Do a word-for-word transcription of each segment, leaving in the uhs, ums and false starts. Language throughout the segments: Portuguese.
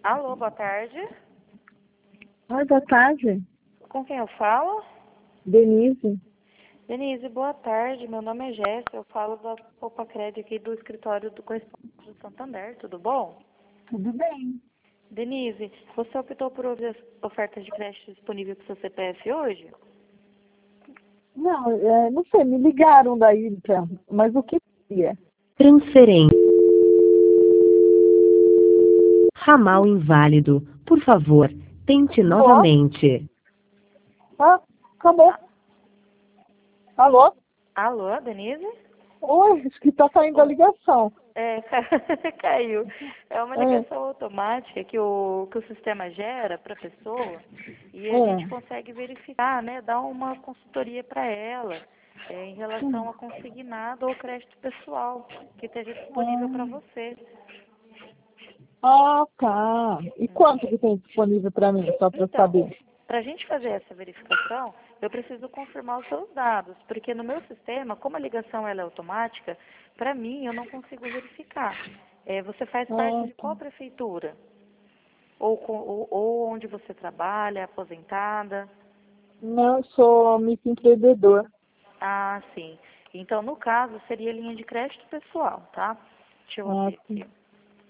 Alô, boa tarde. Oi, boa tarde. Com quem eu falo? Denise. Denise, boa tarde. Meu nome é Jéssica. Eu falo da Popacred aqui do escritório do correspondente do Santander. Tudo bom? Tudo bem. Denise, você optou por ouvir as ofertas de crédito disponível para o seu C P F hoje? Não, é, não sei, me ligaram daí, então, mas o que é? Transferência. Ramal inválido. Por favor, tente novamente. Ah, acabou. Alô? Alô, Denise? Oi, acho que tá saindo a ligação. É, caiu. É uma É. ligação automática que o, que o sistema gera para a pessoa e a É. gente consegue verificar, né, dar uma consultoria para ela é, em relação a consignado ou crédito pessoal que esteja disponível para você. Ah, tá. E quanto que tem disponível para mim, só para eu Então, saber? para a gente fazer essa verificação, eu preciso confirmar os seus dados, porque no meu sistema, como a ligação ela é automática, para mim eu não consigo verificar. É, você faz parte Ah, de tá. qual prefeitura? Ou, com- ou, ou onde você trabalha, aposentada? Não, eu sou microempreendedor. Ah, sim. Então, no caso, seria linha de crédito pessoal, tá? Deixa eu Ah, abrir sim. aqui.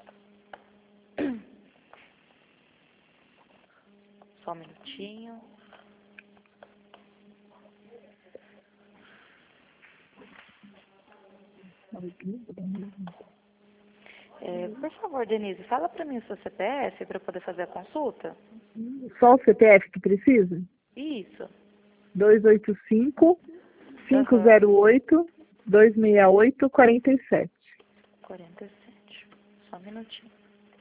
Só um minutinho. É, por favor, Denise, fala para mim o seu C P F para eu poder fazer a consulta. Só o C P F que precisa? Isso. dois oito cinco, cinco Aham. zero oito, dois seis oito, quatro sete. quarenta e sete. Só um minutinho.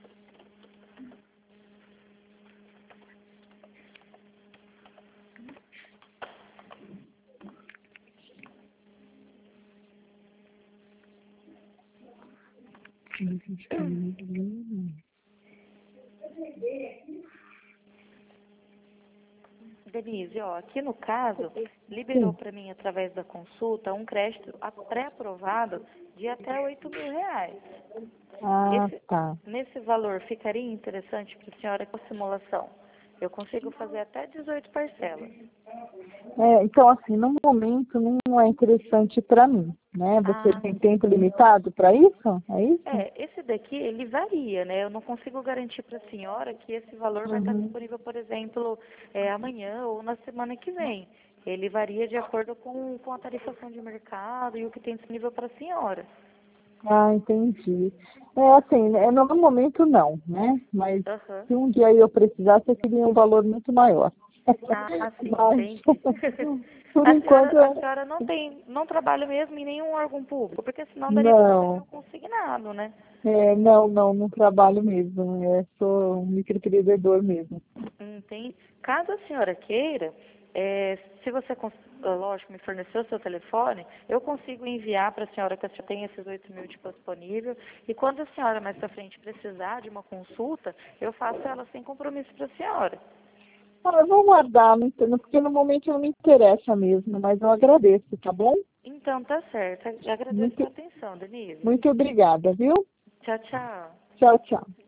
Denise, ó, aqui no caso, liberou Sim. para mim, através da consulta, um crédito a- pré-aprovado de até oito mil reais. Ah, Esse, tá. nesse valor, ficaria interessante para a senhora com a simulação? Eu consigo fazer até dezoito parcelas. É, então, assim, no momento não é interessante para mim, né? Você Ah, tem sim. tempo limitado para isso? É isso? É, esse daqui, ele varia, né? Eu não consigo garantir para a senhora que esse valor vai estar Uhum. disponível, por exemplo, é, amanhã ou na semana que vem. Ele varia de acordo com, com a tarifação de mercado e o que tem disponível para a senhora. Ah, entendi. É assim, né, no momento não, né? Mas Aham. se um dia eu precisasse, eu queria um valor muito maior. Ah, sim, Mas, entendi. por A enquanto, senhora, a eu- senhora não tem, não trabalha mesmo em nenhum órgão público, porque senão daria para fazer não. um consignado, né? É, não, não, não trabalho mesmo. É, sou um microempreendedor mesmo. Entendi. Caso a senhora queira, é, se você, cons- ah, lógico, me fornecer o seu telefone, eu consigo enviar para a senhora que a senhora tem esses oito mil disponível. E quando a senhora mais para frente precisar de uma consulta, eu faço ela sem compromisso para a senhora. Ah, eu vou guardar, não entendo, porque no momento não me interessa mesmo, mas eu agradeço, tá bom? Então, tá certo. Eu agradeço a Muito, atenção, Denise. muito obrigada, viu? Tchau, tchau. Tchau, tchau.